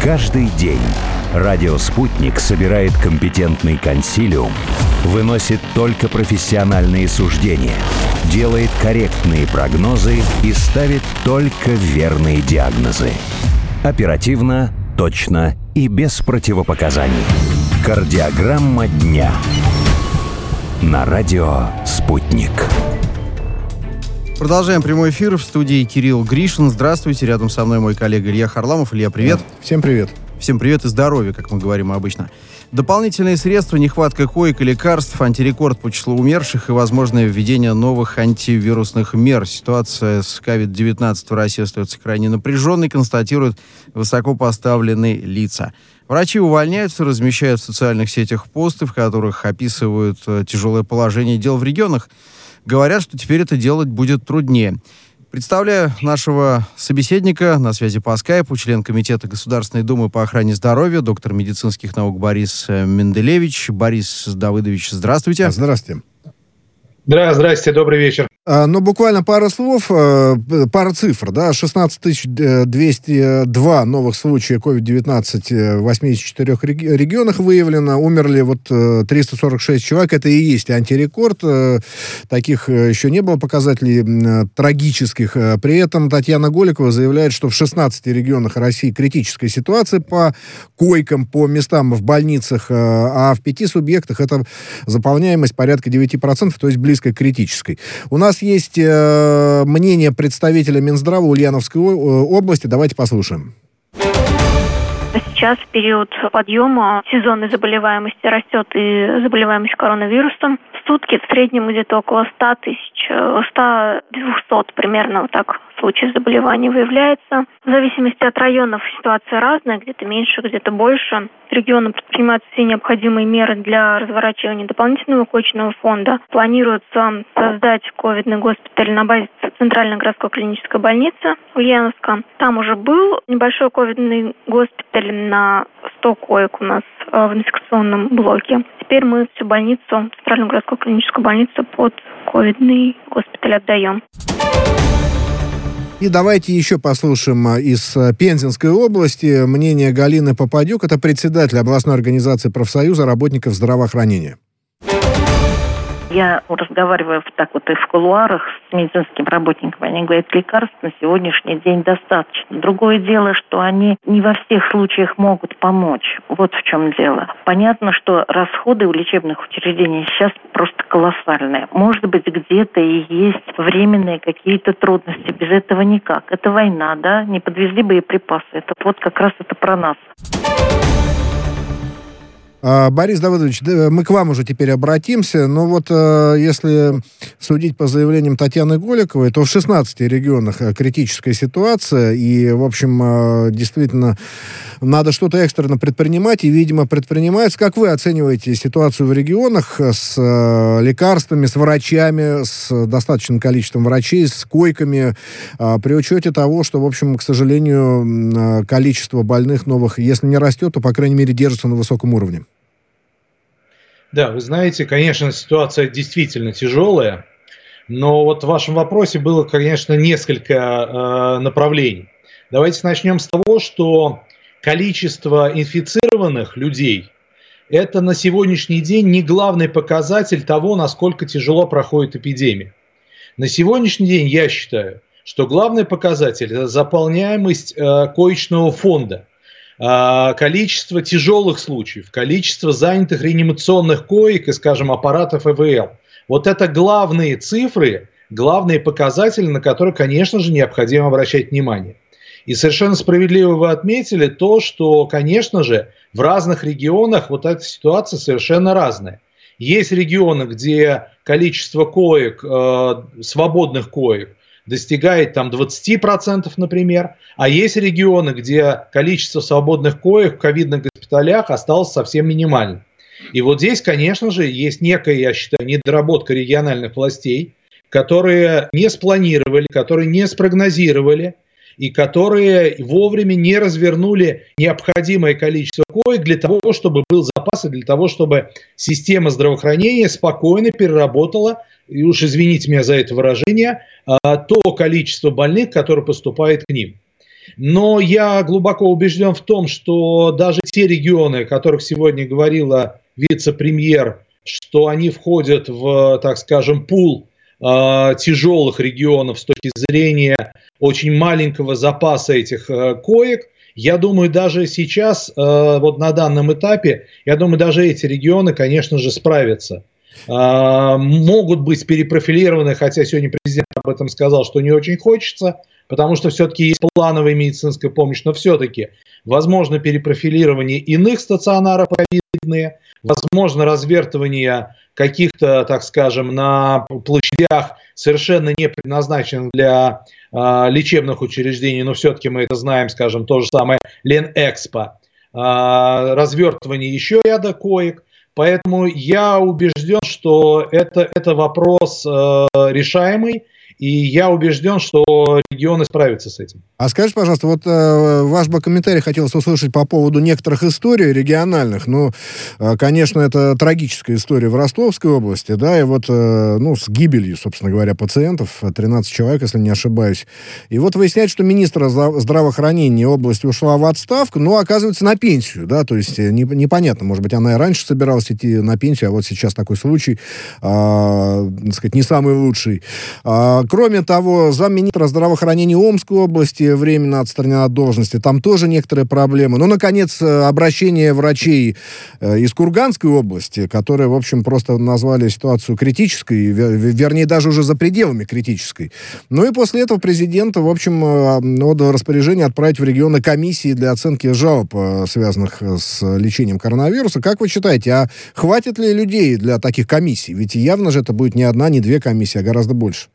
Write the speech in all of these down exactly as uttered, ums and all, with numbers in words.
Каждый день радио «Спутник» собирает компетентный консилиум, выносит только профессиональные суждения, делает корректные прогнозы и ставит только верные диагнозы. Оперативно, точно и без противопоказаний. Кардиограмма дня на радио «Спутник». Продолжаем прямой эфир. В студии Кирилл Гришин. Здравствуйте. Рядом со мной мой коллега Илья Харламов. Илья, привет. Всем привет. Всем привет и здоровья, как мы говорим обычно. Дополнительные средства, нехватка коек и лекарств, антирекорд по числу умерших и возможное введение новых антивирусных мер. Ситуация с ковид девятнадцать в России остается крайне напряженной, констатируют высокопоставленные лица. Врачи увольняются, размещают в социальных сетях посты, в которых описывают тяжелое положение дел в регионах. Говорят, что теперь это делать будет труднее. Представляю нашего собеседника на связи по скайпу, член Комитета Государственной Думы по охране здоровья, доктор медицинских наук Борис Менделевич. Борис Давыдович, здравствуйте. Здравствуйте. Да, здрасте, добрый вечер. А, ну, буквально пара слов, пара цифр, да, шестнадцать тысяч двести два новых случая ковид девятнадцать в восьмидесяти четырёх регионах выявлено, умерли вот триста сорок шесть человек, это и есть антирекорд, таких еще не было показателей трагических. При этом Татьяна Голикова заявляет, что в шестнадцати регионах России критическая ситуация по койкам, по местам в больницах, а в пяти субъектах это заполняемость порядка девяти процентов, то есть близко к критической. У нас есть э, мнение представителя Минздрава Ульяновской области. Давайте послушаем. Сейчас в период подъема сезонной заболеваемости растет и заболеваемость коронавирусом. В сутки в среднем где-то около ста тысяч, сто-двухсот примерно вот так случаев заболеваний выявляется. В зависимости от районов ситуация разная, где-то меньше, где-то больше. Регионы предпринимают все необходимые меры для разворачивания дополнительного коечного фонда. Планируется создать ковидный госпиталь на базе Центральной городской клинической больницы Ульяновска. Там уже был небольшой ковидный госпиталь на сто коек у нас в инфекционном блоке. Теперь мы всю больницу, Центральную городскую клиническую больницу под ковидный госпиталь отдаем. И давайте еще послушаем из Пензенской области мнение Галины Попадюк, это председатель областной организации профсоюза работников здравоохранения. Я разговариваю так вот и в кулуарах с медицинским работником. Они говорят, лекарств на сегодняшний день достаточно. Другое дело, что они не во всех случаях могут помочь. Вот в чем дело. Понятно, что расходы у лечебных учреждений сейчас просто колоссальные. Может быть, где-то и есть временные какие-то трудности. Без этого никак. Это война, да? Не подвезли боеприпасы. Это вот как раз это про нас. Борис Давыдович, мы к вам уже теперь обратимся, но вот если судить по заявлениям Татьяны Голиковой, то в шестнадцати регионах критическая ситуация, и, в общем, действительно, надо что-то экстренно предпринимать, и, видимо, предпринимается. Как вы оцениваете ситуацию в регионах с лекарствами, с врачами, с достаточным количеством врачей, с койками, при учете того, что, в общем, к сожалению, количество больных новых, если не растет, то, по крайней мере, держится на высоком уровне? Да, вы знаете, конечно, ситуация действительно тяжелая, но вот в вашем вопросе было, конечно, несколько э, направлений. Давайте начнем с того, что количество инфицированных людей – это на сегодняшний день не главный показатель того, насколько тяжело проходит эпидемия. На сегодняшний день я считаю, что главный показатель – это заполняемость э, коечного фонда. Количество тяжелых случаев, количество занятых реанимационных коек и, скажем, аппаратов ИВЛ. Вот это главные цифры, главные показатели, на которые, конечно же, необходимо обращать внимание. И совершенно справедливо вы отметили то, что, конечно же, в разных регионах вот эта ситуация совершенно разная. Есть регионы, где количество коек, э, свободных коек, достигает там двадцать процентов, например, а есть регионы, где количество свободных коек в ковидных госпиталях осталось совсем минимальным. И вот здесь, конечно же, есть некая, я считаю, недоработка региональных властей, которые не спланировали, которые не спрогнозировали и которые вовремя не развернули необходимое количество коек для того, чтобы был запас и для того, чтобы система здравоохранения спокойно переработала, и уж извините меня за это выражение, то количество больных, которое поступает к ним. Но я глубоко убежден в том, что даже те регионы, о которых сегодня говорила вице-премьер, что они входят в, так скажем, пул э, тяжелых регионов с точки зрения очень маленького запаса этих э, коек, я думаю, даже сейчас, э, вот на данном этапе, я думаю, даже эти регионы, конечно же, справятся. Э, могут быть перепрофилированы, хотя сегодня президент об этом сказал, что не очень хочется, потому что все-таки есть плановая медицинская помощь, но все-таки возможно перепрофилирование иных стационаров ковидные, возможно развертывание каких-то, так скажем, на площадях, совершенно не предназначенных для э, лечебных учреждений, но все-таки мы это знаем, скажем, то же самое Ленэкспо, э, развертывание еще ряда коек. Поэтому я убежден, что это, это вопрос э, решаемый, и я убежден, что регионы справятся с этим. А скажите, пожалуйста, вот э, ваш бы комментарий хотелось услышать по поводу некоторых историй региональных. Ну, э, конечно, это трагическая история в Ростовской области, да, и вот, э, ну, с гибелью, собственно говоря, пациентов, тринадцать человек, если не ошибаюсь. И вот выясняется, что министр здравоохранения области ушла в отставку, но, оказывается, на пенсию, да, то есть не, непонятно, может быть, она и раньше собиралась идти на пенсию, а вот сейчас такой случай, э, так сказать, не самый лучший. А, кроме того, замминистра здравоохранения Омской области временно отстранена от должности. Там тоже некоторые проблемы. Ну, наконец, обращение врачей из Курганской области, которые, в общем, просто назвали ситуацию критической, вернее, даже уже за пределами критической. Ну и после этого президент, в общем, отдал распоряжение отправить в регионы комиссии для оценки жалоб, связанных с лечением коронавируса. Как вы считаете, а хватит ли людей для таких комиссий? Ведь явно же это будет не одна, не две комиссии, а гораздо больше.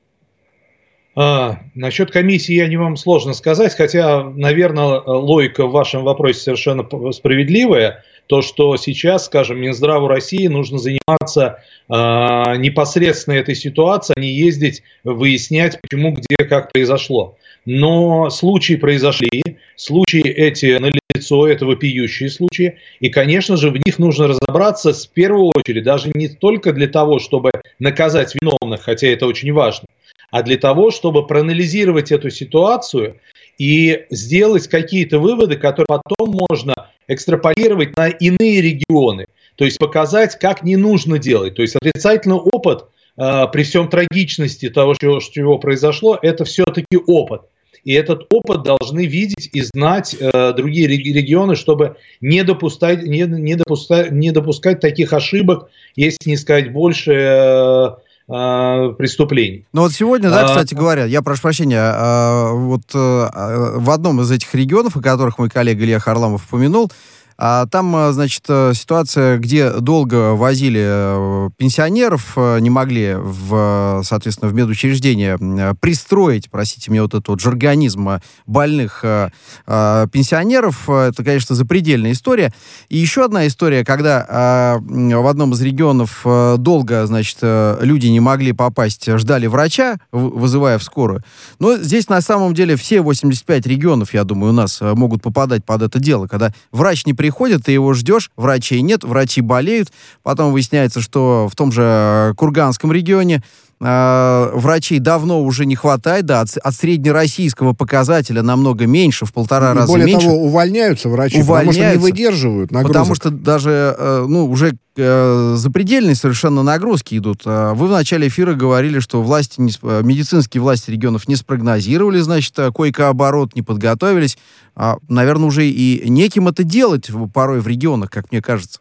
А, насчет комиссии я не вам сложно сказать, хотя, наверное, логика в вашем вопросе совершенно справедливая. То, что сейчас, скажем, Минздраву России нужно заниматься а, непосредственно этой ситуацией, а не ездить выяснять, почему, где, как произошло. Но случаи произошли, случаи эти налицо, это вопиющие случаи, и, конечно же, в них нужно разобраться в первую очередь, даже не только для того, чтобы наказать виновных, хотя это очень важно, а для того, чтобы проанализировать эту ситуацию и сделать какие-то выводы, которые потом можно экстраполировать на иные регионы. То есть показать, как не нужно делать. То есть отрицательный опыт, э, при всем трагичности того, что, что произошло, это все-таки опыт. И этот опыт должны видеть и знать э, другие регионы, чтобы не допускать, не, не, допускать, не допускать таких ошибок, если не сказать больше... Э, преступлений. Ну вот сегодня, да, кстати говоря, я прошу прощения, вот в одном из этих регионов, о которых мой коллега Илья Харламов упомянул, там, значит, ситуация, где долго возили пенсионеров, не могли, в, соответственно, в медучреждения пристроить, простите меня, вот этот вот жаргонизм больных пенсионеров. Это, конечно, запредельная история. И еще одна история, когда в одном из регионов долго, значит, люди не могли попасть, ждали врача, вызывая в скорую. Но здесь, на самом деле, все восемьдесят пять регионов, я думаю, у нас могут попадать под это дело, когда врач не приходит, приходит, ты его ждешь, врачей нет, врачи болеют, потом выясняется, что в том же Курганском регионе э, врачей давно уже не хватает, да, от, от среднероссийского показателя намного меньше, в полтора раза более меньше. Более того, увольняются врачи, увольняются, потому что не выдерживают нагрузок. Потому что даже, э, ну, уже э, запредельные совершенно нагрузки идут. Вы в начале эфира говорили, что власти, не, медицинские власти регионов не спрогнозировали, значит, койко-оборот, не подготовились. А, наверное, уже и неким это делать порой в регионах, как мне кажется.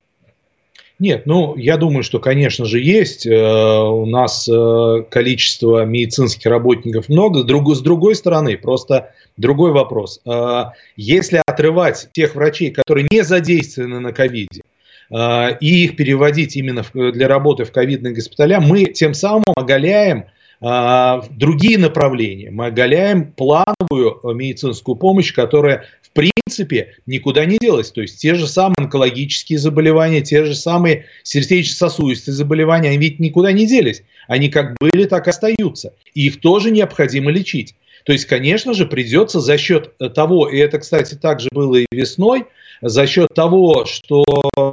Нет, ну, я думаю, что, конечно же, есть. У нас количество медицинских работников много. С другой, с другой стороны, просто другой вопрос. Если отрывать тех врачей, которые не задействованы на ковиде, и их переводить именно для работы в ковидные госпиталя, мы тем самым оголяем другие направления. Мы оголяем плановую медицинскую помощь, которая в принципе никуда не делась. То есть те же самые онкологические заболевания, те же самые сердечно-сосудистые заболевания, они ведь никуда не делись. Они как были, так и остаются. И их тоже необходимо лечить. То есть, конечно же, придется за счет того, и это, кстати, также было и весной, за счет того, что,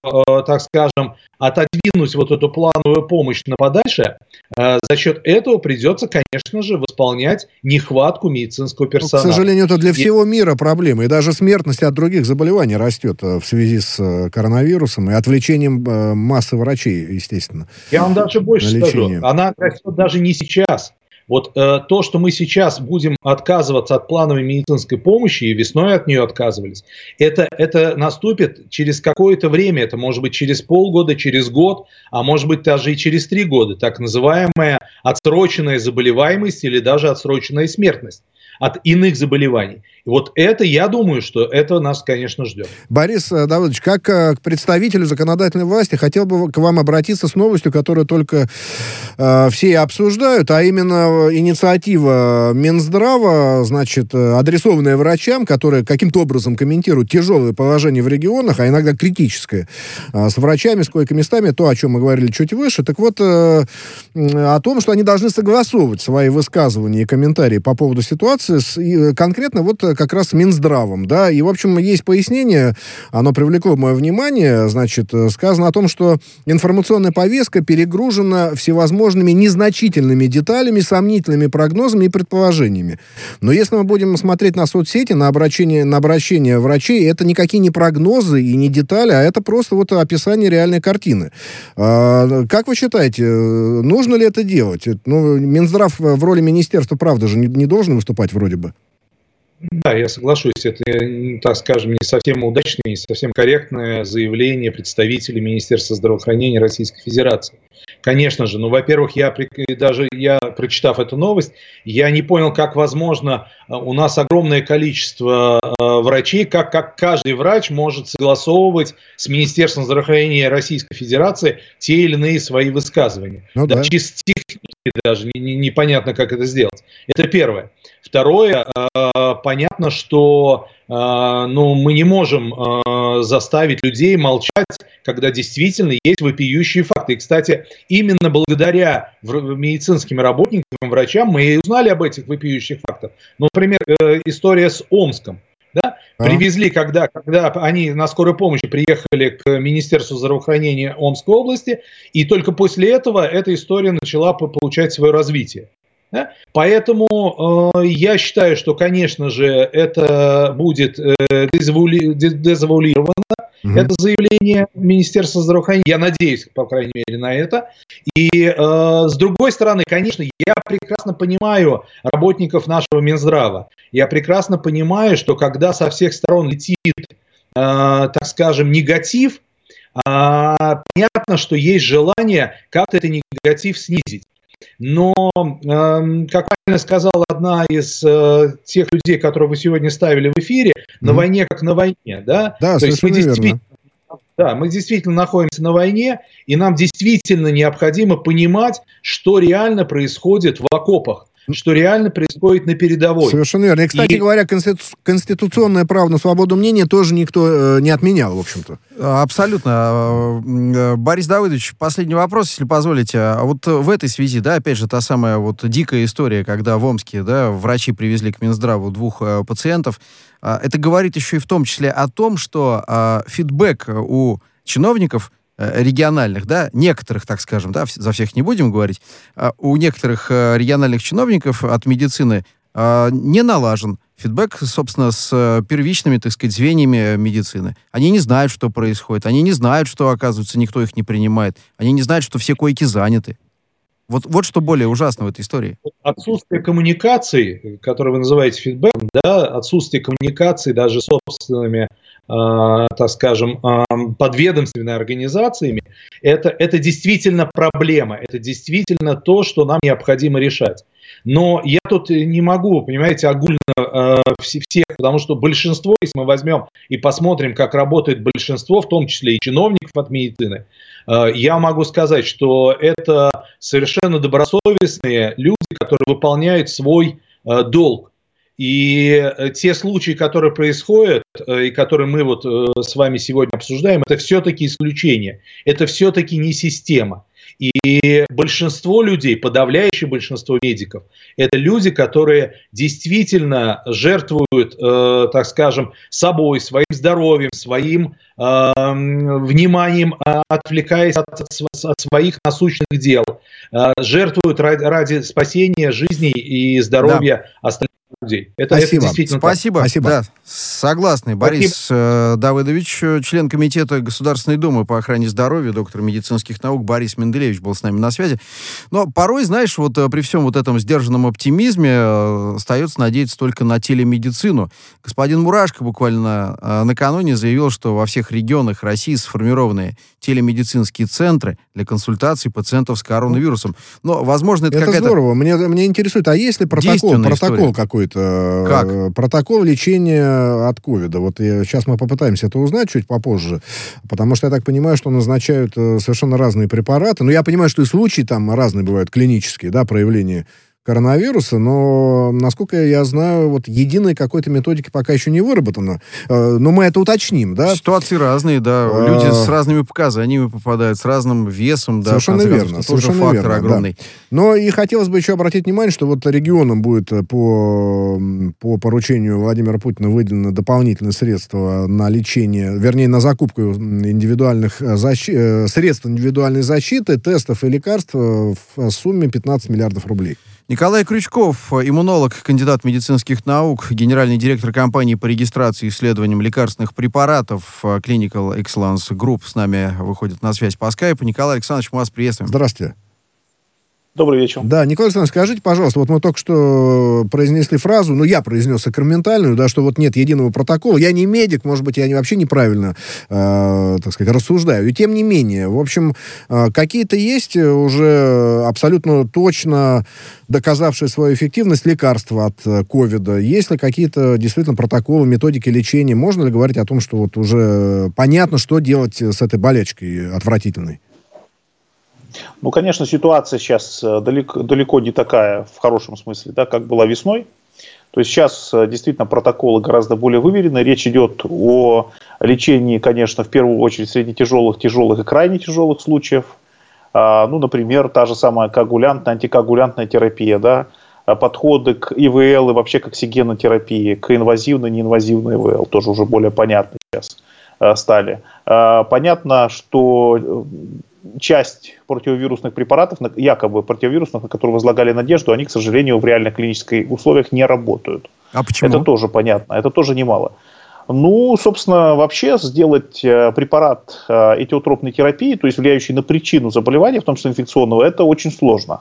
так скажем, отодвинуть вот эту плановую помощь на подальше, за счет этого придется, конечно же, восполнять нехватку медицинского персонала. Ну, к сожалению, это для всего мира проблема. И даже смертность от других заболеваний растет в связи с коронавирусом и отвлечением массы врачей, естественно. Я вам даже больше скажу. Она растет даже не сейчас. Вот э, то, что мы сейчас будем отказываться от плановой медицинской помощи, и весной от нее отказывались, это, это наступит через какое-то время, это может быть через полгода, через год, а может быть даже и через три года, так называемая отсроченная заболеваемость или даже отсроченная смертность от иных заболеваний. И вот это, я думаю, что это нас, конечно, ждет. Борис Давыдович, как к представителю законодательной власти, хотел бы к вам обратиться с новостью, которую только э, все обсуждают, а именно инициатива Минздрава, значит, адресованная врачам, которые каким-то образом комментируют тяжелое положение в регионах, а иногда критическое, э, с врачами, с койко-местами, то, о чем мы говорили чуть выше. Так вот, э, о том, что они должны согласовывать свои высказывания и комментарии по поводу ситуации с, и, конкретно вот как раз с Минздравом, да, и, в общем, есть пояснение, оно привлекло мое внимание, значит, сказано о том, что информационная повестка перегружена всевозможными незначительными деталями, сомнительными прогнозами и предположениями. Но если мы будем смотреть на соцсети, на обращение, на обращение врачей, это никакие не прогнозы и не детали, а это просто вот описание реальной картины. А, как вы считаете, нужно ли это делать? Ну, Минздрав в роли министерства, правда же, не, не должен выступать вроде бы? Да, я соглашусь, это, так скажем, не совсем удачное, не совсем корректное заявление представителей Министерства здравоохранения Российской Федерации. Конечно же, ну, во-первых, я, даже я, прочитав эту новость, я не понял, как возможно, у нас огромное количество э, врачей, как, как каждый врач может согласовывать с Министерством здравоохранения Российской Федерации те или иные свои высказывания. Ну, да. Да, чисто технически даже не, не, непонятно, как это сделать. Это первое. Второе, э, понятно, что э, ну, мы не можем э, заставить людей молчать, когда действительно есть вопиющие факты. И, кстати, именно благодаря медицинским работникам, врачам мы и узнали об этих вопиющих фактах. Ну, например, э, история с Омском. Да? А? Привезли, когда, когда они на скорой помощи приехали к Министерству здравоохранения Омской области, и только после этого эта история начала получать свое развитие. Да? Поэтому э, я считаю, что, конечно же, это будет э, дезавуали, дезавуалировано, mm-hmm. это заявление Министерства здравоохранения. Я надеюсь, по крайней мере, на это. И э, с другой стороны, конечно, я прекрасно понимаю работников нашего Минздрава. Я прекрасно понимаю, что когда со всех сторон летит, э, так скажем, негатив, э, понятно, что есть желание как-то этот негатив снизить. Но, э, как правильно сказала одна из э, тех людей, которых вы сегодня ставили в эфире, mm-hmm. на войне как на войне, да? Да, То есть мы действительно, да, мы действительно находимся на войне, и нам действительно необходимо понимать, что реально происходит в окопах, что реально происходит на передовой. Совершенно верно. И, кстати и... говоря, конститу... конституционное право на свободу мнения тоже никто э, не отменял, в общем-то. Абсолютно. Борис Давыдович, последний вопрос, если позволите. А вот в этой связи, да, опять же, та самая вот дикая история, когда в Омске, да, врачи привезли к Минздраву двух э, пациентов, э, это говорит еще и в том числе о том, что э, фидбэк у чиновников региональных, да, некоторых, так скажем, да, за всех не будем говорить, у некоторых региональных чиновников от медицины не налажен фидбэк, собственно, с первичными, так сказать, звеньями медицины. Они не знают, что происходит, они не знают, что, оказывается, никто их не принимает, они не знают, что все койки заняты. Вот, вот что более ужасно в этой истории. Отсутствие коммуникации, которое вы называете фидбэком, да, отсутствие коммуникации даже с собственными, э, так скажем, э, подведомственными организациями, это, это действительно проблема, это действительно то, что нам необходимо решать. Но я тут не могу, понимаете, огульно э, всех, потому что большинство, если мы возьмем и посмотрим, как работает большинство, в том числе и чиновников от медицины, э, я могу сказать, что это совершенно добросовестные люди, которые выполняют свой э, долг. И э, те случаи, которые происходят, э, и которые мы вот э, с вами сегодня обсуждаем, это все-таки исключение, это все-таки не система. И большинство людей, подавляющее большинство медиков, это люди, которые действительно жертвуют, э, так скажем, собой, своим здоровьем, своим э, вниманием, э, отвлекаясь от, от своих насущных дел, э, жертвуют ради, ради спасения жизни и здоровья да. остальных людей. Это, Спасибо. это действительно Спасибо. Спасибо. Да, согласны. Борис э, Давыдович, член комитета Государственной Думы по охране здоровья, доктор медицинских наук Борис Менделевич был с нами на связи. Но порой, знаешь, вот при всем вот этом сдержанном оптимизме э, остается надеяться только на телемедицину. Господин Мурашко буквально э, накануне заявил, что во всех регионах России сформированы телемедицинские центры для консультаций пациентов с коронавирусом. Но, возможно, это, это какая-то... здорово. Мне, мне интересует, а есть ли протокол, протокол какой-то? Как? Протокол лечения от ковида. Вот я, сейчас мы попытаемся это узнать чуть попозже, потому что я так понимаю, что назначают совершенно разные препараты. Но я понимаю, что и случаи там разные бывают, клинические, да, проявления коронавируса, но, насколько я знаю, вот единой какой-то методики пока еще не выработано. Но мы это уточним, да? Ситуации разные, да. А... Люди с разными показаниями попадают, с разным весом, да. Совершенно верно. Тоже фактор верно, огромный. Да. Но и хотелось бы еще обратить внимание, что вот регионам будет по, по поручению Владимира Путина выделено дополнительные средства на лечение, вернее, на закупку индивидуальных защи... средств индивидуальной защиты, тестов и лекарств в сумме пятнадцать миллиардов рублей. Николай Крючков, иммунолог, кандидат медицинских наук, генеральный директор компании по регистрации и исследованиям лекарственных препаратов Clinical Excellence Group с нами выходит на связь по скайпу. Николай Александрович, мы вас приветствуем. Здравствуйте. Добрый вечер. Да, Николай Александрович, скажите, пожалуйста, вот мы только что произнесли фразу, ну, я произнес сакраментальную, да, что вот нет единого протокола. Я не медик, может быть, я не, вообще неправильно, э, так сказать, рассуждаю. И тем не менее, в общем, э, какие-то есть уже абсолютно точно доказавшие свою эффективность лекарства от ковида? Есть ли какие-то действительно протоколы, методики лечения? Можно ли говорить о том, что вот уже понятно, что делать с этой болячкой отвратительной? Ну, конечно, ситуация сейчас далеко, далеко не такая, в хорошем смысле, да, как была весной. То есть сейчас действительно протоколы гораздо более выверены. Речь идет о лечении, конечно, в первую очередь среднетяжелых, тяжелых и крайне тяжелых случаев. А, ну, например, та же самая коагулянтная, антикоагулянтная терапия, да, подходы к ИВЛ и вообще к оксигенотерапии, к инвазивной, неинвазивной ИВЛ, тоже уже более понятны сейчас а, стали. А, понятно, что часть противовирусных препаратов, якобы противовирусных, на которые возлагали надежду, они, к сожалению, в реальных клинических условиях не работают. А почему? Это тоже понятно, это тоже немало. Ну, собственно, вообще сделать препарат этиотропной терапии, то есть влияющий на причину заболевания, в том числе инфекционного, это очень сложно.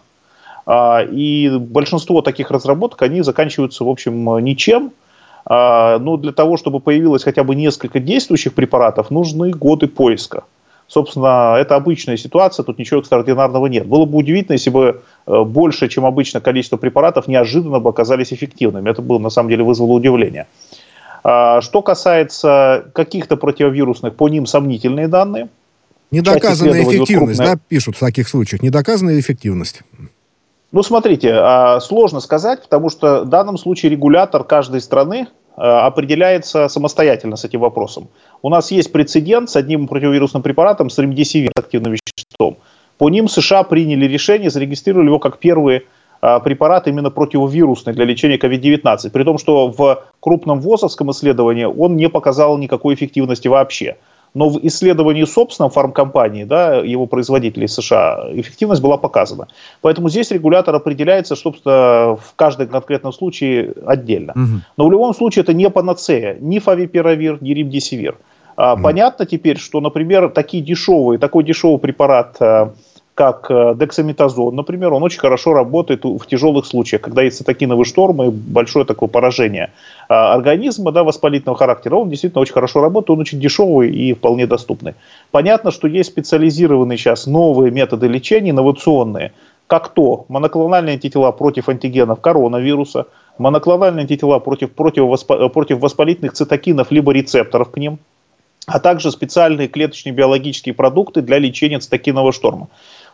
И большинство таких разработок, они заканчиваются, в общем, ничем. Но для того, чтобы появилось хотя бы несколько действующих препаратов, нужны годы поиска. Собственно, это обычная ситуация, тут ничего экстраординарного нет. Было бы удивительно, если бы больше, чем обычно, количество препаратов неожиданно бы оказались эффективными. Это было, на самом деле, вызвало удивление. Что касается каких-то противовирусных, по ним сомнительные данные. Недоказанная эффективность, крупная... да, пишут в таких случаях. Недоказанная эффективность. Ну, смотрите, сложно сказать, потому что в данном случае регулятор каждой страны определяется самостоятельно с этим вопросом. У нас есть прецедент с одним противовирусным препаратом, с ремдесивир, активным веществом. По ним США приняли решение, зарегистрировали его как первый а, препарат именно противовирусный для лечения ковид девятнадцать. При том, что в крупном ВОЗовском исследовании он не показал никакой эффективности вообще. Но в исследовании собственном фармкомпании, да, его производителей США, эффективность была показана. Поэтому здесь регулятор определяется, собственно, в каждом конкретном случае отдельно. Угу. Но в любом случае это не панацея, ни фавипиравир, ни ремдесивир. Угу. Понятно теперь, что, например, такие дешевые, такой дешевый препарат, как дексаметазон, например, он очень хорошо работает в тяжелых случаях, когда есть цитокиновый шторм и большое такое поражение организма, да, воспалительного характера. Он действительно очень хорошо работает, он очень дешевый и вполне доступный. Понятно, что есть специализированные сейчас новые методы лечения, инновационные, как то моноклональные антитела против антигенов коронавируса, моноклональные антитела против, против, против воспалительных цитокинов либо рецепторов к ним, а также специальные клеточные биологические продукты для лечения цитокинового шторма.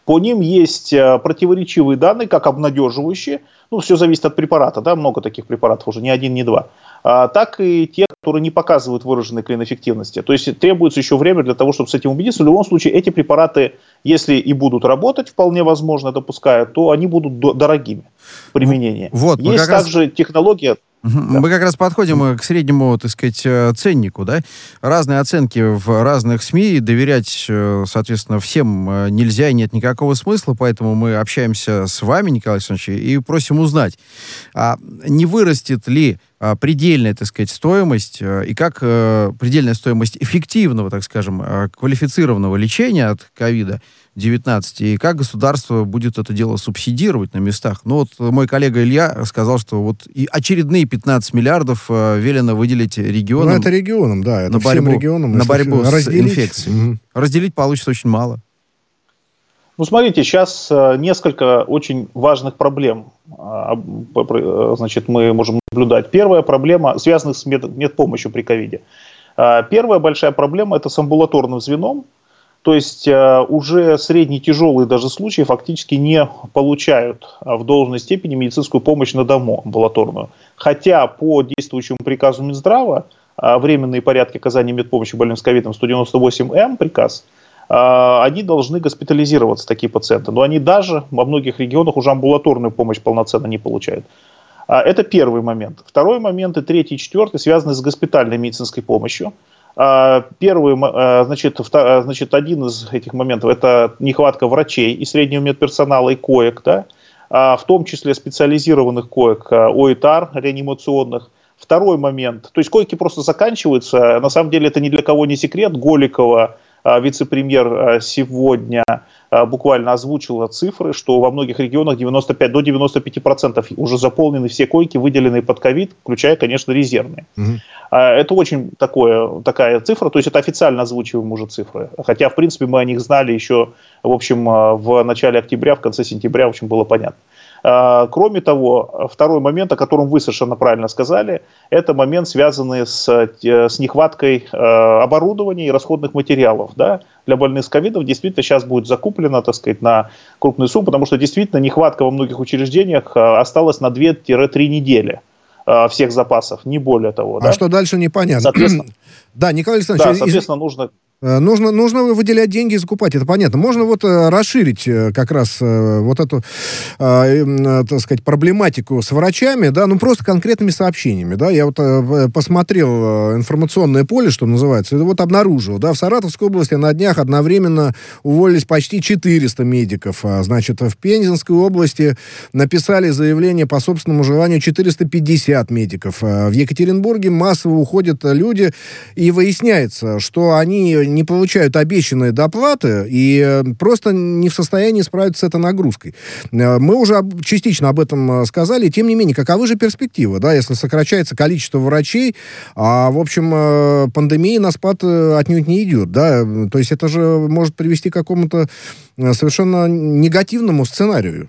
По ним есть противоречивые данные, как обнадеживающие, ну, все зависит от препарата, да, много таких препаратов уже, ни один, ни два, а, так и те, которые не показывают выраженной клин-эффективности. То есть требуется еще время для того, чтобы с этим убедиться. В любом случае, эти препараты, если и будут работать, вполне возможно, допускаю, то они будут до- дорогими в применении. Вот, есть также раз... технология... Да. Мы как раз подходим к среднему, так сказать, ценнику, да? Разные оценки в разных СМИ, доверять, соответственно, всем нельзя и нет никакого смысла, поэтому мы общаемся с вами, Николай Александрович, и просим узнать, а не вырастет ли предельная, так сказать, стоимость и как предельная стоимость эффективного, так скажем, квалифицированного лечения от ковида девятнадцать, и как государство будет это дело субсидировать на местах. Ну вот мой коллега Илья сказал, что вот и очередные пятнадцать миллиардов э, велено выделить регионам. Ну это регионам, да, это на борьбу, регионам, на борьбу с инфекцией. Угу. Разделить получится очень мало. Ну, смотрите, сейчас несколько очень важных проблем, значит, мы можем наблюдать. Первая проблема связана с мед- медпомощью при ковиде. Первая большая проблема – это с амбулаторным звеном. То есть уже средне тяжелые даже случаи фактически не получают в должной степени медицинскую помощь на дому амбулаторную. Хотя по действующему приказу Минздрава временные порядки оказания медпомощи больным с ковидом сто девяносто восемь эм приказ, они должны госпитализироваться, такие пациенты. Но они даже во многих регионах уже амбулаторную помощь полноценно не получают. Это первый момент. Второй момент и третий, и четвертый связаны с госпитальной медицинской помощью. Первый, значит, значит, один из этих моментов – это нехватка врачей и среднего медперсонала, и коек, да, в том числе специализированных коек, ОИТАР, реанимационных. Второй момент, то есть койки просто заканчиваются, на самом деле это ни для кого не секрет. Голикова, вице-премьер, сегодня буквально озвучила цифры, что во многих регионах девяносто пять, до девяноста пяти процентов уже заполнены все койки, выделенные под ковид, включая, конечно, резервные. Угу. Это очень такое, такая цифра, то есть это официально озвучиваемые уже цифры. Хотя, в принципе, мы о них знали еще, в общем, в начале октября, в конце сентября, в общем, было понятно. Кроме того, второй момент, о котором вы совершенно правильно сказали, это момент, связанный с, с нехваткой оборудования и расходных материалов. Да? Для больных с ковидом действительно сейчас будет закуплено, так сказать, на крупную сумму, потому что действительно нехватка во многих учреждениях осталась на две-три недели всех запасов, не более того. А да? что дальше, непонятно. Соответственно, да, Николай Александрович, да, соответственно, нужно... Нужно, нужно выделять деньги и закупать, это понятно. Можно вот э, расширить э, как раз э, вот эту, э, э, так сказать, проблематику с врачами, да, ну просто конкретными сообщениями, да. Я вот э, посмотрел э, информационное поле, что называется, и вот обнаружил, да, в Саратовской области на днях одновременно уволились почти четыреста медиков, а, значит, в Пензенской области написали заявление по собственному желанию четыреста пятьдесят медиков, а в Екатеринбурге массово уходят люди, и выясняется, что они не получают обещанные доплаты и просто не в состоянии справиться с этой нагрузкой. Мы уже частично об этом сказали, тем не менее, каковы же перспективы, да, если сокращается количество врачей, а, в общем, пандемия на спад отнюдь не идет, да, то есть это же может привести к какому-то совершенно негативному сценарию,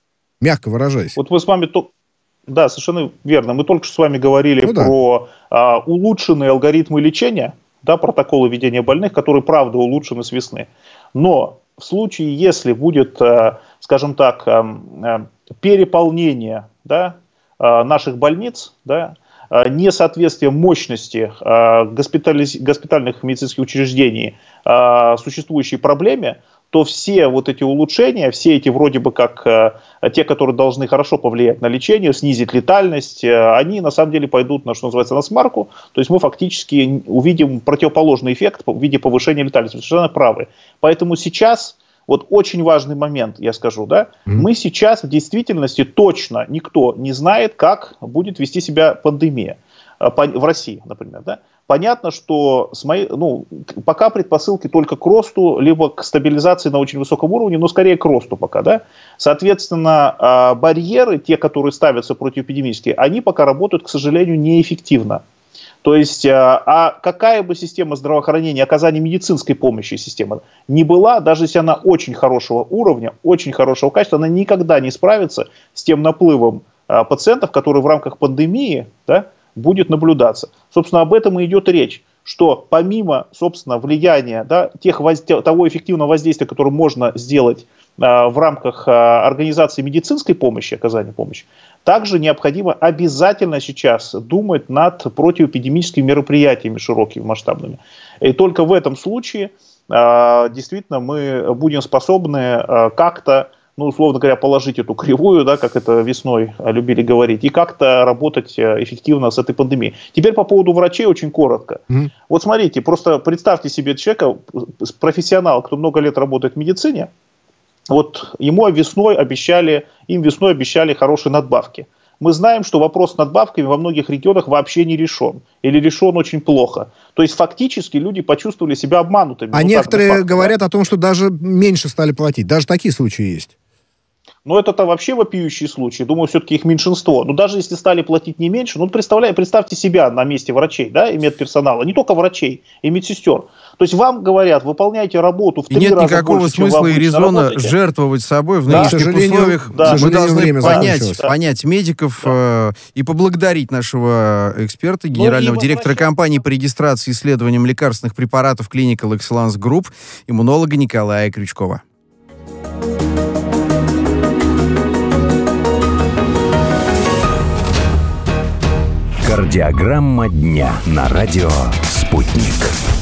мягко выражаясь. Вот мы с вами... Да, совершенно верно. Мы только что с вами говорили ну, про да. а, улучшенные алгоритмы лечения, да, протоколы ведения больных, которые, правда, улучшены с весны. Но в случае, если будет, скажем так, переполнение, да, наших больниц, да, несоответствие мощности госпитали- госпитальных медицинских учреждений существующей проблеме, то все вот эти улучшения, все эти вроде бы как э, те, которые должны хорошо повлиять на лечение, снизить летальность, э, они на самом деле пойдут на, что называется, на смарку. То есть мы фактически увидим противоположный эффект в виде повышения летальности. Вы совершенно правы. Поэтому сейчас, вот очень важный момент, я скажу, да, mm-hmm. мы сейчас в действительности точно никто не знает, как будет вести себя пандемия э, по, в России, например, да. Понятно, что с моей, ну, пока предпосылки только к росту, либо к стабилизации на очень высоком уровне, но скорее к росту пока, да. Соответственно, барьеры, те, которые ставятся противоэпидемические, они пока работают, к сожалению, неэффективно. То есть, а какая бы система здравоохранения, оказания медицинской помощи система не была, даже если она очень хорошего уровня, очень хорошего качества, она никогда не справится с тем наплывом пациентов, которые в рамках пандемии, да, будет наблюдаться. Собственно, об этом и идет речь, что помимо, собственно, влияния, да, тех воз... того эффективного воздействия, которое можно сделать в рамках организации медицинской помощи, оказания помощи, также необходимо обязательно сейчас думать над противоэпидемическими мероприятиями широкими, масштабными. И только в этом случае действительно мы будем способны как-то, ну, условно говоря, положить эту кривую, да, как это весной любили говорить, и как-то работать эффективно с этой пандемией. Теперь по поводу врачей очень коротко. Mm-hmm. Вот смотрите, просто представьте себе человека, профессионал, кто много лет работает в медицине, вот ему весной обещали, им весной обещали хорошие надбавки. Мы знаем, что вопрос с надбавками во многих регионах вообще не решен. Или решен очень плохо. То есть фактически люди почувствовали себя обманутыми. А ну, некоторые так, говорят да? о том, что даже меньше стали платить. Даже такие случаи есть. Но это-то вообще вопиющие случаи. Думаю, все-таки их меньшинство. Но даже если стали платить не меньше, ну, представляете, представьте себя на месте врачей, да, и медперсонала. Не только врачей, и медсестер. То есть вам говорят, выполняйте работу в три раза больше, нет никакого смысла и резона жертвовать собой в да, нынешних условиях. Да, мы должны понять, да. понять медиков да. э, и поблагодарить нашего эксперта, генерального ну, директора компании по регистрации и исследованиям лекарственных препаратов Clinical Excellence Group, иммунолога Николая Крючкова. Кардиограмма дня на радио «Спутник».